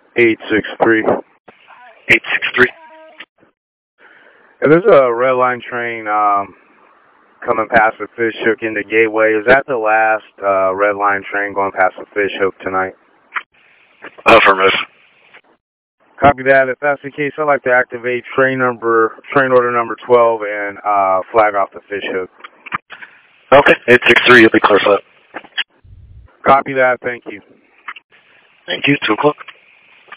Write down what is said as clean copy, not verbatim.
863. 863. There's a red line train coming past the Fish Hook into Gateway. Is that the last red line train going past the Fish Hook tonight? Affirmative. Copy that. If that's the case, I'd like to activate train order number 12 and flag off the Fish Hook. Okay, 863, you'll be clear for that. Copy that. Thank you. Thank you, 2 o'clock.